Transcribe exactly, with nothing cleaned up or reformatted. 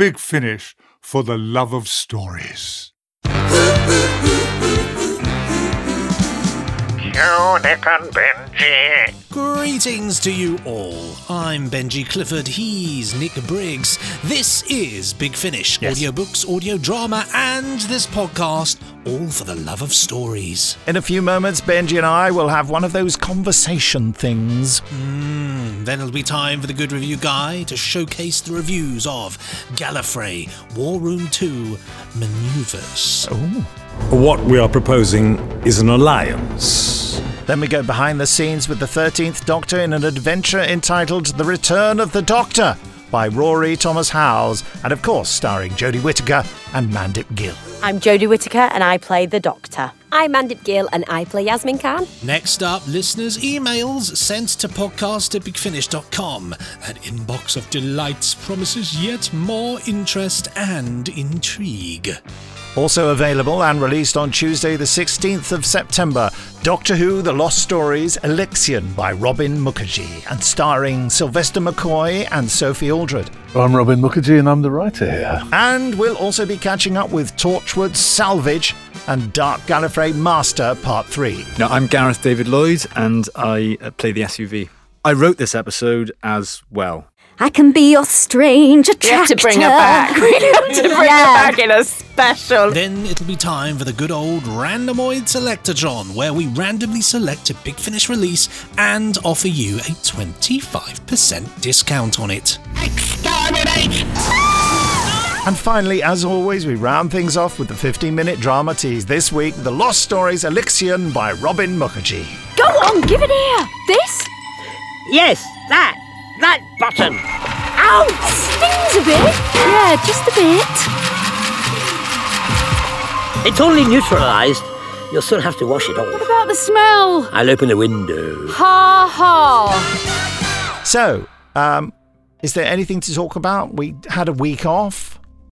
Big Finish for the love of stories. You, Nick and Benji. Greetings to you all. I'm Benji Clifford, he's Nick Briggs. This is Big Finish, Yes. audiobooks, audio drama, and this podcast, all for the love of stories. In a few moments, Benji and I will have one of those conversation things. Mm, then it'll be time for the Good Review Guy to showcase the reviews of Gallifrey, War Room two, Manoeuvres. Oh. What we are proposing is an alliance. Then we go behind the scenes with the thirteenth Doctor in an adventure entitled The Return of the Doctor by Rory Thomas Howes, and of course starring Jodie Whittaker and Mandip Gill. I'm Jodie Whittaker and I play the Doctor. I'm Mandip Gill and I play Yasmin Khan. Next up, listeners' emails sent to podcast at big finish dot com. That inbox of delights promises yet more interest and intrigue. Also available and released on Tuesday the sixteenth of September, Doctor Who The Lost Stories Elyxian by Robin Mukherjee, and starring Sylvester McCoy and Sophie Aldred. I'm Robin Mukherjee and I'm the writer here. And we'll also be catching up with Torchwood Salvage and Dark Gallifrey Master Part three. No, I'm Gareth David Lloyd and I uh, play the S U V. I wrote this episode as well. I can be your strange attractor. We have to bring her back. We have to bring Yeah. her back in a special. Then it'll be time for the good old Randomoid Selectatron, where we randomly select a Big Finish release and offer you a twenty-five percent discount on it. Exterminate! And finally, as always, we round things off with the fifteen-minute drama tease. This week, The Lost Stories Elyxian by Robin Mukherjee. Go on, give it here. This? Yes, that. That button. Ow! Stings a bit. Yeah, just a bit. It's only neutralised. You'll still have to wash it What off. about the smell? I'll open the window. Ha ha. So, um, is there anything to talk about? We had a week off.